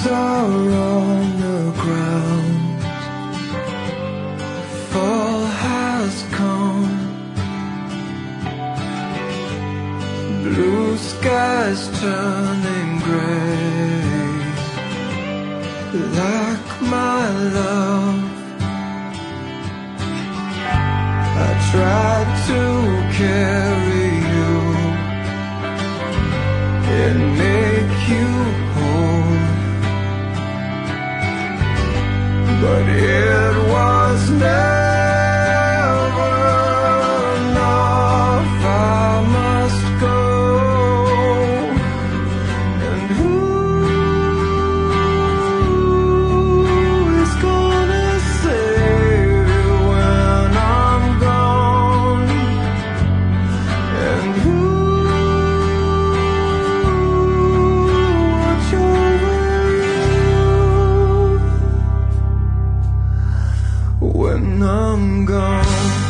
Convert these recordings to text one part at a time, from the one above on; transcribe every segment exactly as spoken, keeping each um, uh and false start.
are on the ground. Fall has come. Blue skies turning gray. Like my love, I tried to carry you and make you whole, but it was never enough. I must go, and who is gonna save you when I'm gone? And who watch over you when I'm gone?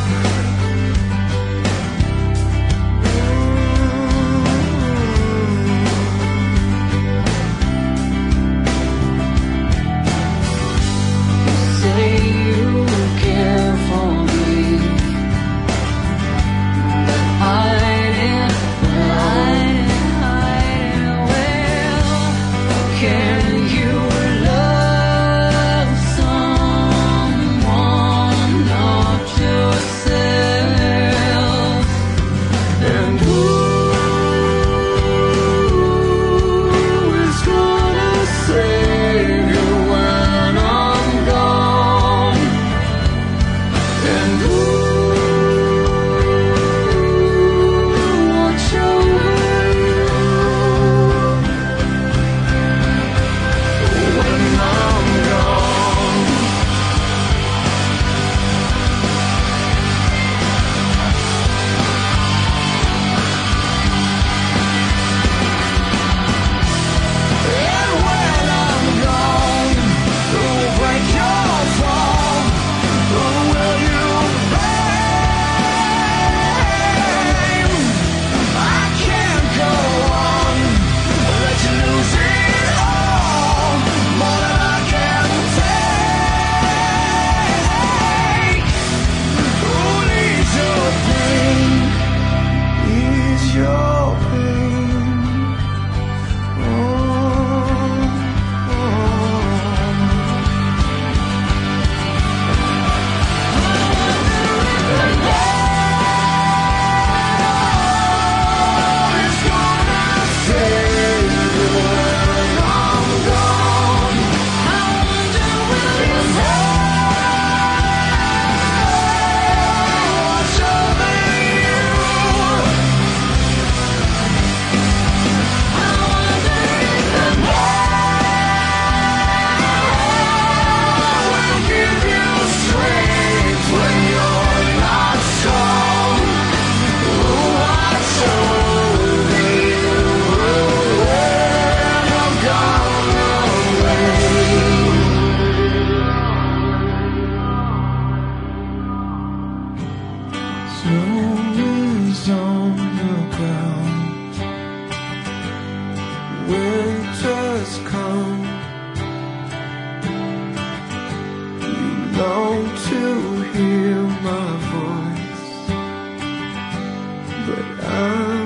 Snow is on the ground. Winter's come. You long to hear my voice, but I'm